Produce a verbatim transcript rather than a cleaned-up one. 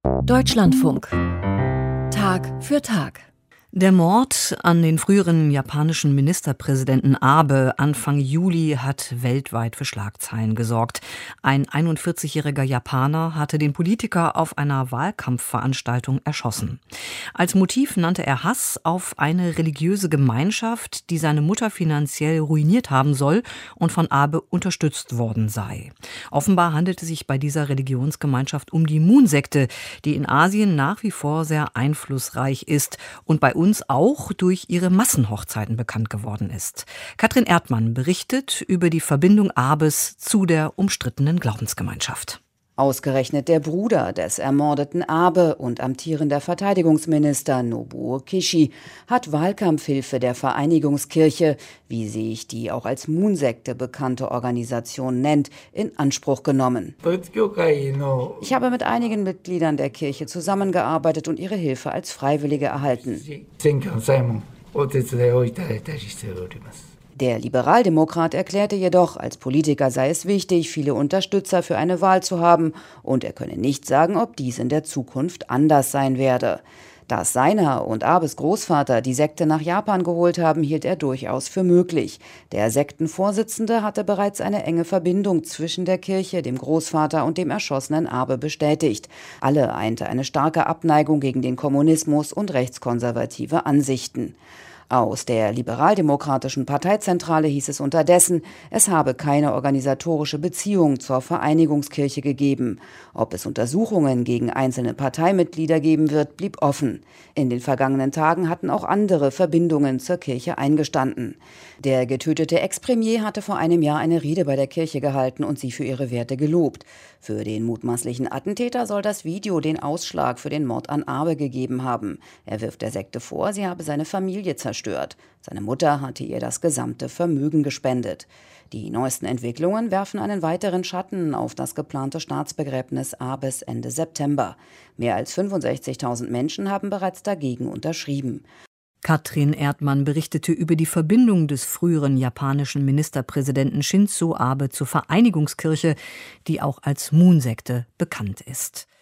Deutschlandfunk. Tag für Tag. Der Mord an den früheren japanischen Ministerpräsidenten Abe Anfang Juli hat weltweit für Schlagzeilen gesorgt. Ein einundvierzigjähriger Japaner hatte den Politiker auf einer Wahlkampfveranstaltung erschossen. Als Motiv nannte er Hass auf eine religiöse Gemeinschaft, die seine Mutter finanziell ruiniert haben soll und von Abe unterstützt worden sei. Offenbar handelte es sich bei dieser Religionsgemeinschaft um die Moon-Sekte, die in Asien nach wie vor sehr einflussreich ist und bei uns auch durch ihre Massenhochzeiten bekannt geworden ist. Katrin Erdmann berichtet über die Verbindung Abes zu der umstrittenen Glaubensgemeinschaft. Ausgerechnet der Bruder des ermordeten Abe und amtierender Verteidigungsminister Nobuo Kishi hat Wahlkampfhilfe der Vereinigungskirche, wie sich die auch als Moon-Sekte bekannte Organisation nennt, in Anspruch genommen. Ich habe mit einigen Mitgliedern der Kirche zusammengearbeitet und ihre Hilfe als Freiwillige erhalten. Der Liberaldemokrat erklärte jedoch, als Politiker sei es wichtig, viele Unterstützer für eine Wahl zu haben, und er könne nicht sagen, ob dies in der Zukunft anders sein werde. Dass seiner und Abes Großvater die Sekte nach Japan geholt haben, hielt er durchaus für möglich. Der Sektenvorsitzende hatte bereits eine enge Verbindung zwischen der Kirche, dem Großvater und dem erschossenen Abe bestätigt. Alle einte eine starke Abneigung gegen den Kommunismus und rechtskonservative Ansichten. Aus der liberaldemokratischen Parteizentrale hieß es unterdessen, es habe keine organisatorische Beziehung zur Vereinigungskirche gegeben. Ob es Untersuchungen gegen einzelne Parteimitglieder geben wird, blieb offen. In den vergangenen Tagen hatten auch andere Verbindungen zur Kirche eingestanden. Der getötete Ex-Premier hatte vor einem Jahr eine Rede bei der Kirche gehalten und sie für ihre Werte gelobt. Für den mutmaßlichen Attentäter soll das Video den Ausschlag für den Mord an Abe gegeben haben. Er wirft der Sekte vor, sie habe seine Familie zerstört. Seine Mutter hatte ihr das gesamte Vermögen gespendet. Die neuesten Entwicklungen werfen einen weiteren Schatten auf das geplante Staatsbegräbnis Abes Ende September. Mehr als fünfundsechzigtausend Menschen haben bereits dagegen unterschrieben. Katrin Erdmann berichtete über die Verbindung des früheren japanischen Ministerpräsidenten Shinzo Abe zur Vereinigungskirche, die auch als Moon-Sekte bekannt ist.